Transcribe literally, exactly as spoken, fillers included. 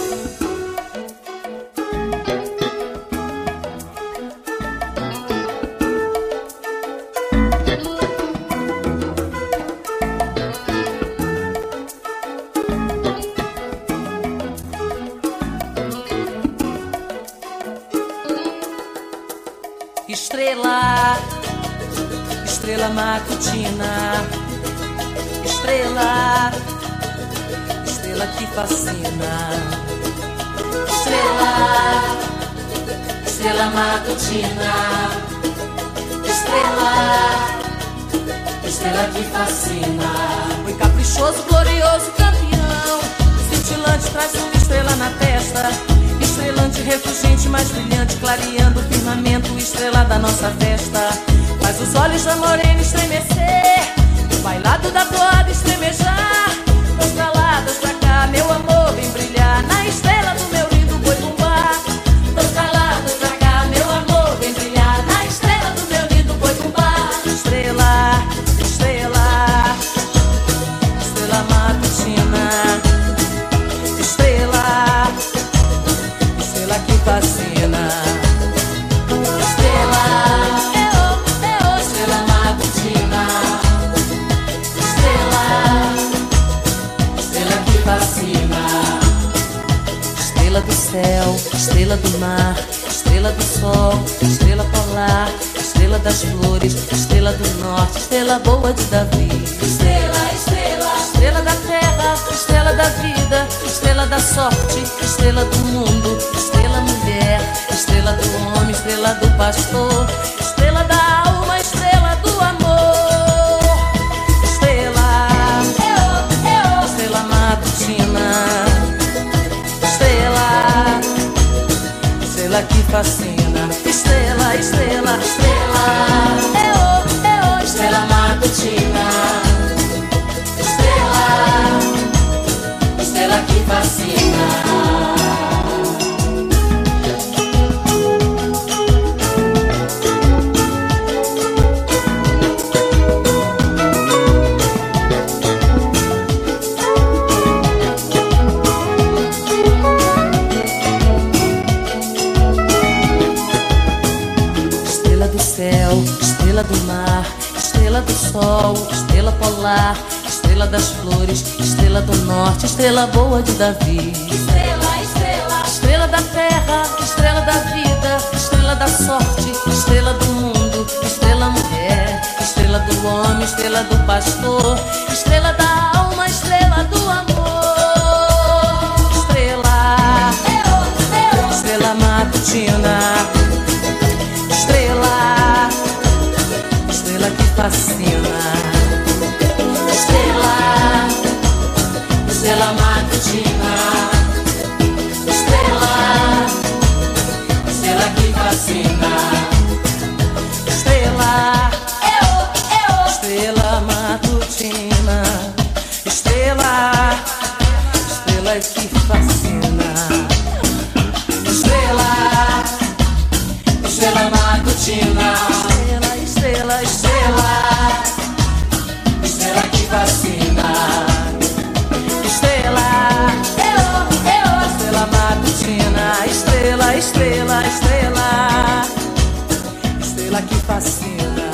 Estrela, estrela matutina, estrela, estrela que fascina. Estrela, estrela matutina, estrela, estrela que fascina. Foi caprichoso, glorioso, campeão, cintilante, traz uma estrela na testa. Estrelante, refulgente, mais brilhante, clareando o firmamento, estrela da nossa festa. Faz os olhos da morena estremecer, o bailado da toada estremejar. Dois pra lá, dois pra cá, meu amor, vem brilhar na estrela do meu lindo boi bumbá. Dois pra lá, dois pra cá, meu amor, vem brilhar na estrela do meu lindo boi bumbá. Estrela, estrela, estrela matutina, estrela, estrela que fascina. Estrela, estrela matutina, estrela, estrela que fascina. Estrela do céu, estrela do mar, estrela do sol, estrela polar, estrela das flores, estrela do norte, estrela boa de Davi. Estrela, estrela, estrela da terra, estrela da vida, estrela da sorte, estrela do mundo, estrela mulher, estrela do homem, estrela do pastor, estrela da alma, estrela do amor. Estrela, estrela matutina, estrela, estrela que fascina. Estrela, estrela, estrela, estrela matutina, estrela, estrela que fascina. Estrela do mar, estrela do sol, estrela polar, estrela das flores, estrela do norte, estrela boa de Davi. Estrela, estrela, estrela da terra, estrela da vida, estrela da sorte, estrela do mundo, estrela mulher, estrela do homem, estrela do pastor, estrela da alma, estrela do amor. Estrela, estrela matutina, estrela, estrela que fascina. Estrela, estrela matutina, estrela, estrela que fascina. Estrela, estrela matutina, estrela, estrela que fascina. Estrela, estrela matutina, estrela, estrela, estrela, estrela que fascina. Estrela, estrela matutina, estrela, estrela, estrela, estrela que fascina.